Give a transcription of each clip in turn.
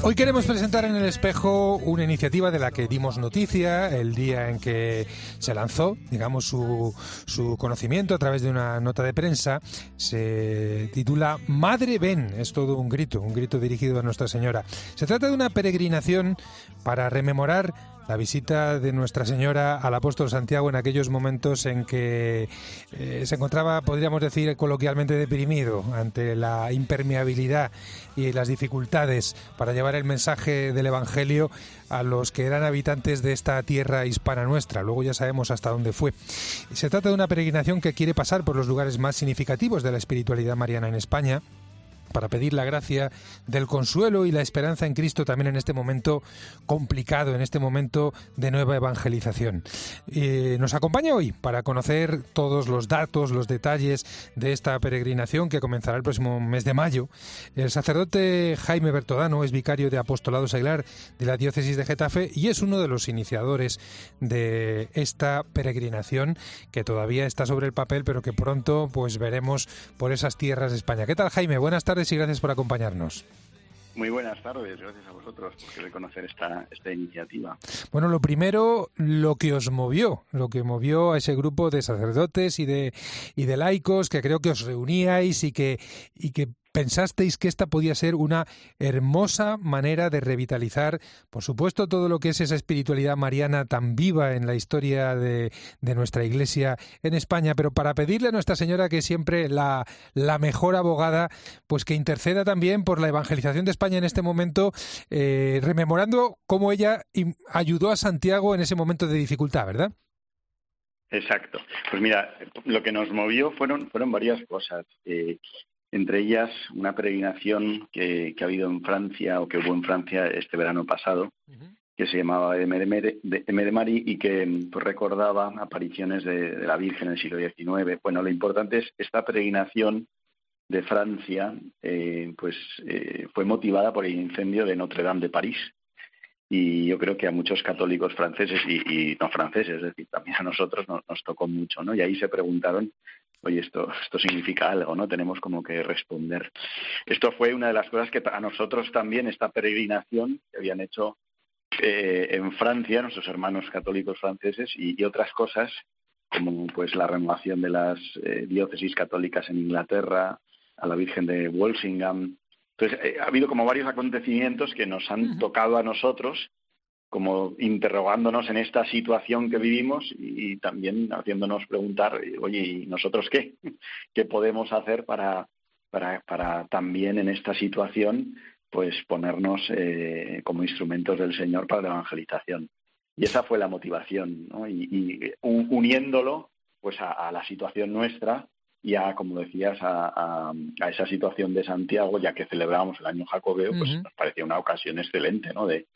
Hoy queremos presentar en El Espejo una iniciativa de la que dimos noticia el día en que se lanzó, digamos, su conocimiento a través de una nota de prensa. Se titula Madre Ven, es todo un grito dirigido a Nuestra Señora. Se trata de una peregrinación para rememorar la visita de Nuestra Señora al apóstol Santiago en aquellos momentos en que se encontraba, podríamos decir coloquialmente, deprimido ante la impermeabilidad y las dificultades para llevar el mensaje del Evangelio a los que eran habitantes de esta tierra hispana nuestra. Luego ya sabemos hasta dónde fue. Se trata de una peregrinación que quiere pasar por los lugares más significativos de la espiritualidad mariana en España, para pedir la gracia del consuelo y la esperanza en Cristo también en este momento complicado, en este momento de nueva evangelización. Nos acompaña hoy para conocer todos los datos, los detalles de esta peregrinación que comenzará el próximo mes de mayo. El sacerdote Jaime Bertodano es vicario de Apostolado Seglar de la diócesis de Getafe y es uno de los iniciadores de esta peregrinación que todavía está sobre el papel, pero que pronto pues veremos por esas tierras de España. ¿Qué tal, Jaime? Buenas tardes y gracias por acompañarnos. Muy buenas tardes, gracias a vosotros por querer conocer esta iniciativa. Bueno, lo primero, lo que movió a ese grupo de sacerdotes y de laicos, que creo que os reuníais y que pensasteis que esta podía ser una hermosa manera de revitalizar, por supuesto, todo lo que es esa espiritualidad mariana tan viva en la historia de nuestra Iglesia en España, pero para pedirle a Nuestra Señora, que es siempre la mejor abogada, pues que interceda también por la evangelización de España en este momento, rememorando cómo ella ayudó a Santiago en ese momento de dificultad, ¿verdad? Exacto. Pues mira, lo que nos movió fueron varias cosas. Entre ellas, una peregrinación que ha habido en Francia, o que hubo en Francia este verano pasado, que se llamaba M de Mari y que pues, recordaba apariciones de la Virgen en el siglo XIX. Bueno, lo importante es esta peregrinación de Francia, fue motivada por el incendio de Notre Dame de París. Y yo creo que a muchos católicos franceses y no franceses, es decir, también a nosotros nos tocó mucho, ¿no? Y ahí se preguntaron, oye, esto significa algo, ¿no? Tenemos como que responder. Esto fue una de las cosas que a nosotros también, esta peregrinación que habían hecho en Francia, nuestros hermanos católicos franceses, y otras cosas, como pues la renovación de las diócesis católicas en Inglaterra, a la Virgen de Walsingham. Entonces, ha habido como varios acontecimientos que nos han tocado a nosotros, como interrogándonos en esta situación que vivimos y también haciéndonos preguntar, oye, ¿y nosotros qué? ¿Qué podemos hacer para también en esta situación pues ponernos como instrumentos del Señor para la evangelización? Y esa fue la motivación, ¿no? Y uniéndolo pues a la situación nuestra, ya, como decías, a esa situación de Santiago, ya que celebrábamos el año jacobeo, pues nos parecía una ocasión excelente, ¿no? De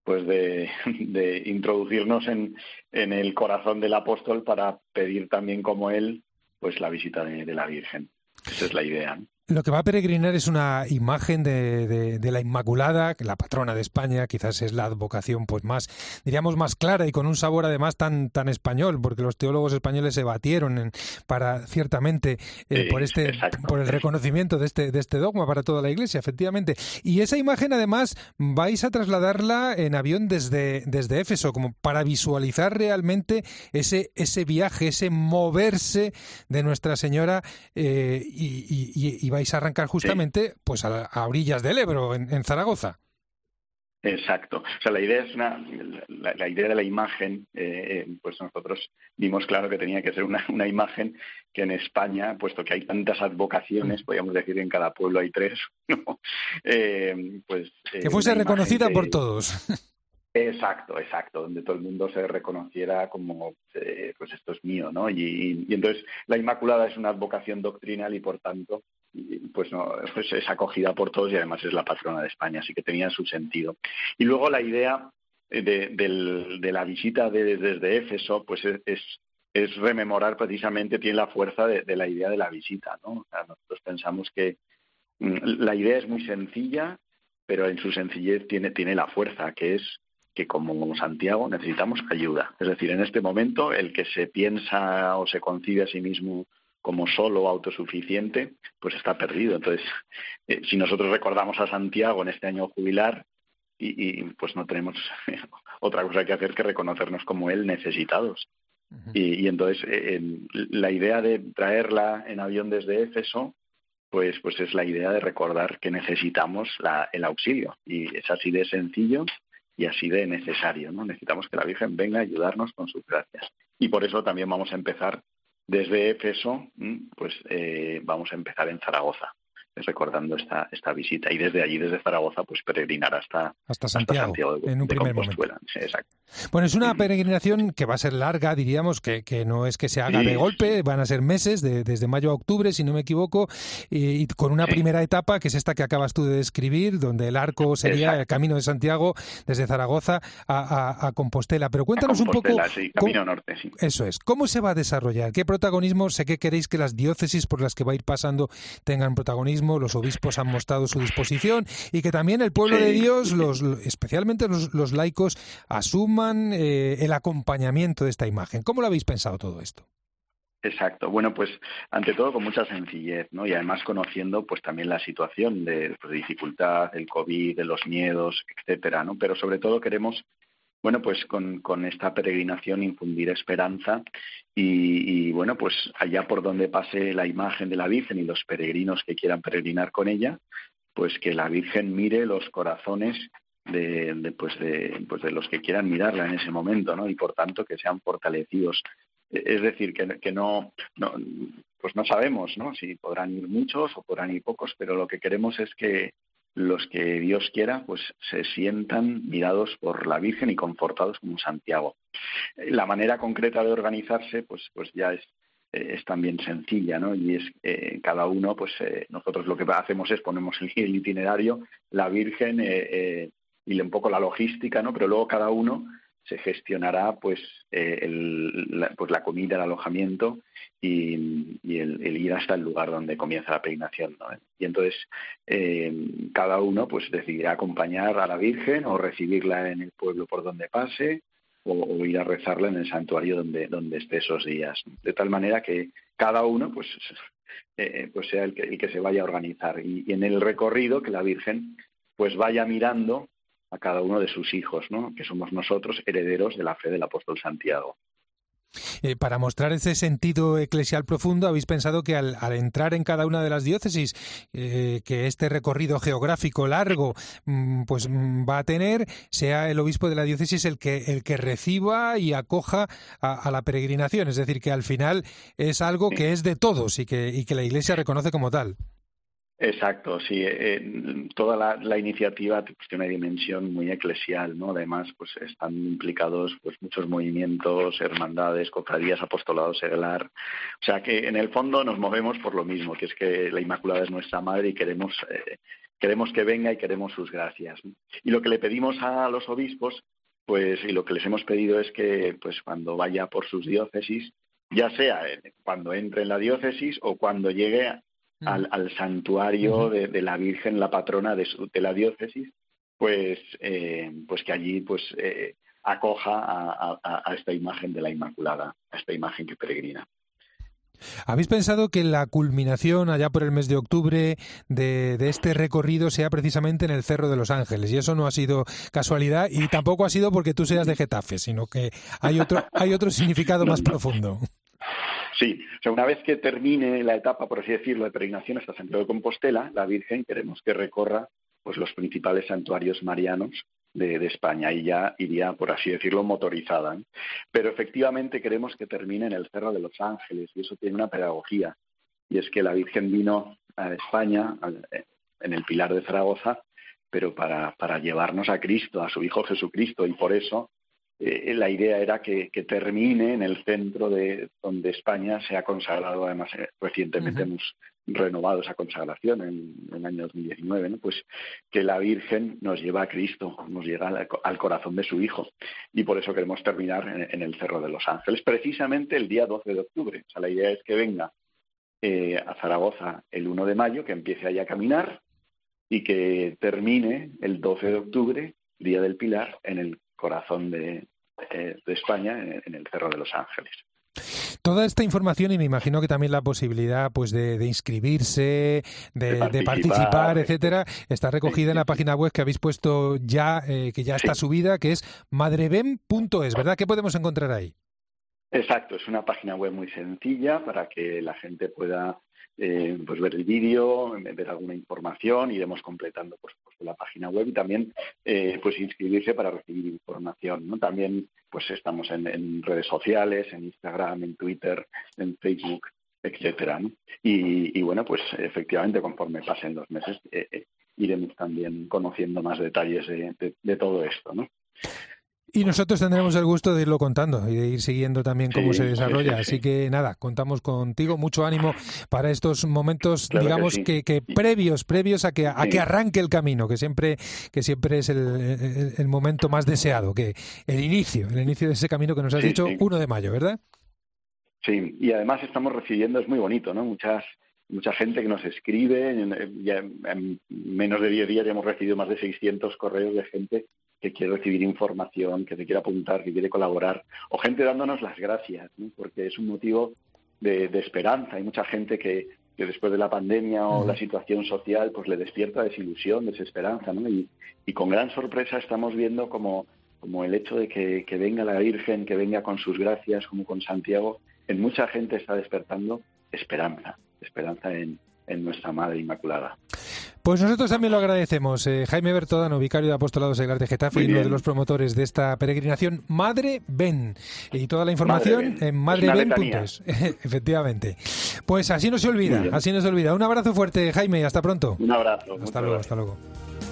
introducirnos en el corazón del apóstol para pedir también como él, pues la visita de la Virgen. Esa es la idea, ¿no? Lo que va a peregrinar es una imagen de la Inmaculada, que la patrona de España, quizás es la advocación pues más, diríamos, más clara y con un sabor además tan español, porque los teólogos españoles se batieron ciertamente por el reconocimiento de este dogma para toda la Iglesia, efectivamente. Y esa imagen además vais a trasladarla en avión desde Éfeso, como para visualizar realmente ese viaje, ese moverse de Nuestra Señora y vais a arrancar justamente pues a orillas del Ebro, en Zaragoza. Exacto. O sea, la idea es la idea de la imagen, pues nosotros vimos claro que tenía que ser una imagen que en España, puesto que hay tantas advocaciones, podríamos decir en cada pueblo hay 3, ¿no? Que fuese reconocida por todos. Exacto, donde todo el mundo se reconociera como, pues esto es mío, ¿no? Y entonces la Inmaculada es una advocación doctrinal y por tanto pues es acogida por todos y además es la patrona de España, así que tenía su sentido. Y luego la idea de la visita desde Éfeso, pues es rememorar precisamente, tiene la fuerza de la idea de la visita, ¿no? O sea, nosotros pensamos que la idea es muy sencilla, pero en su sencillez tiene la fuerza, que es que como Santiago necesitamos ayuda. Es decir, en este momento el que se piensa o se concibe a sí mismo como solo autosuficiente, pues está perdido. Entonces, si nosotros recordamos a Santiago en este año jubilar, pues no tenemos otra cosa que hacer que reconocernos como Él necesitados. Ujú. Y entonces la idea de traerla en avión desde Éfeso, pues es la idea de recordar que necesitamos el auxilio. Y es así de sencillo y así de necesario, ¿no? Necesitamos que la Virgen venga a ayudarnos con sus gracias. Y por eso también vamos a empezar desde Éfeso, vamos a empezar en Zaragoza, recordando esta visita. Y desde allí, desde Zaragoza, pues peregrinar hasta Santiago en un de primer momento. Compostela. Sí, exacto. Bueno, es una peregrinación que va a ser larga, diríamos, que no es que se haga de golpe, van a ser meses, desde mayo a octubre, si no me equivoco, y con una primera etapa, que es esta que acabas tú de describir, donde el arco sería el Camino de Santiago desde Zaragoza a Compostela. Pero cuéntanos un poco... Sí, Camino Norte, sí. Eso es. ¿Cómo se va a desarrollar? ¿Qué protagonismo? Sé que queréis que las diócesis por las que va a ir pasando tengan protagonismo, los obispos han mostrado su disposición y que también el pueblo de Dios, especialmente los laicos, asuman el acompañamiento de esta imagen. ¿Cómo lo habéis pensado todo esto? Exacto. Bueno, pues ante todo con mucha sencillez, ¿no? Y además conociendo pues también la situación de dificultad, del COVID, de los miedos, etcétera, ¿no? Pero sobre todo queremos, bueno, pues con esta peregrinación infundir esperanza y bueno, pues allá por donde pase la imagen de la Virgen y los peregrinos que quieran peregrinar con ella, pues que la Virgen mire los corazones de los que quieran mirarla en ese momento, ¿no? Y por tanto que sean fortalecidos. Es decir, que no sabemos, ¿no? Si podrán ir muchos o podrán ir pocos, pero lo que queremos es que los que Dios quiera, pues se sientan mirados por la Virgen y confortados como Santiago. La manera concreta de organizarse, pues ya es también sencilla, ¿no? Y es cada uno, nosotros lo que hacemos es ponemos el itinerario, la Virgen y un poco la logística, ¿no? Pero luego cada uno se gestionará la comida, el alojamiento y el ir hasta el lugar donde comienza la peregrinación, ¿no? Y entonces cada uno pues decidirá acompañar a la Virgen o recibirla en el pueblo por donde pase o ir a rezarla en el santuario donde esté esos días, ¿no? De tal manera que cada uno pues sea el que se vaya a organizar y en el recorrido que la Virgen pues vaya mirando a cada uno de sus hijos, ¿no? Que somos nosotros herederos de la fe del apóstol Santiago. Para mostrar ese sentido eclesial profundo, habéis pensado que al entrar en cada una de las diócesis, que este recorrido geográfico largo va a tener, sea el obispo de la diócesis el que reciba y acoja a la peregrinación. Es decir, que al final es algo que es de todos y que la Iglesia reconoce como tal. Exacto, sí. Toda la iniciativa tiene una dimensión muy eclesial, ¿no? Además, pues están implicados pues muchos movimientos, hermandades, cofradías, apostolado seglar. O sea que en el fondo nos movemos por lo mismo, que es que la Inmaculada es nuestra madre y queremos que venga y queremos sus gracias, ¿no? Y lo que le pedimos a los obispos, pues, y lo que les hemos pedido es que, pues, cuando vaya por sus diócesis, ya sea cuando entre en la diócesis o cuando llegue al santuario de la Virgen, la patrona de la diócesis, pues que allí acoja a esta imagen de la Inmaculada, a esta imagen que peregrina. ¿Habéis pensado que la culminación allá por el mes de octubre de este recorrido sea precisamente en el Cerro de los Ángeles? Y eso no ha sido casualidad y tampoco ha sido porque tú seas de Getafe, sino que hay otro significado más profundo. Sí, o sea, una vez que termine la etapa, por así decirlo, de peregrinación hasta Santiago de Compostela, la Virgen queremos que recorra pues los principales santuarios marianos de España y ya iría, por así decirlo, motorizada, ¿eh? Pero efectivamente queremos que termine en el Cerro de los Ángeles y eso tiene una pedagogía y es que la Virgen vino a España en el Pilar de Zaragoza, pero para llevarnos a Cristo, a su Hijo Jesucristo, y por eso la idea era que termine en el centro de donde España se ha consagrado. Además, recientemente hemos renovado esa consagración en el año 2019, ¿no? Pues que la Virgen nos lleva a Cristo, nos llega al corazón de su Hijo. Y por eso queremos terminar en el Cerro de los Ángeles, precisamente el día 12 de octubre. O sea, la idea es que venga a Zaragoza el 1 de mayo, que empiece allá a caminar y que termine el 12 de octubre, Día del Pilar, en el corazón de España, en el Cerro de los Ángeles. Toda esta información, y me imagino que también la posibilidad pues de inscribirse, de participar, etcétera, está recogida en la página web que habéis puesto ya, que ya está subida, que es madreben.es, ¿verdad? ¿Qué podemos encontrar ahí? Exacto, es una página web muy sencilla para que la gente pueda pues ver el vídeo, ver alguna información, iremos completando pues la página web y también pues inscribirse para recibir información, ¿no? También pues estamos en redes sociales, en Instagram, en Twitter, en Facebook, etcétera, ¿no? Y bueno, pues efectivamente conforme pasen los meses iremos también conociendo más detalles de todo esto, ¿no? Y nosotros tendremos el gusto de irlo contando y de ir siguiendo también cómo se desarrolla. Así que nada, contamos contigo. Mucho ánimo para estos momentos, claro, digamos que previos a que arranque el camino, que siempre es el momento más deseado, que el inicio de ese camino que nos has dicho, 1 de mayo, ¿verdad? Sí, y además estamos recibiendo, es muy bonito, ¿no? Mucha gente que nos escribe. Ya en menos de 10 días ya hemos recibido más de 600 correos de gente que quiere recibir información, que se quiere apuntar, que quiere colaborar, o gente dándonos las gracias, ¿no? Porque es un motivo de esperanza. Hay mucha gente que después de la pandemia o la situación social pues le despierta desilusión, desesperanza, ¿no? Y con gran sorpresa estamos viendo como el hecho de que venga la Virgen, que venga con sus gracias, como con Santiago, en mucha gente está despertando esperanza en nuestra Madre Inmaculada. Pues nosotros también lo agradecemos. Jaime Bertodano, vicario de Apostolado Seglar de Getafe y uno de los promotores de esta peregrinación Madre Ven. Y toda la información en madreben.es. Efectivamente. Pues así no se olvida, Un abrazo fuerte, Jaime, y hasta pronto. Un abrazo. Hasta luego.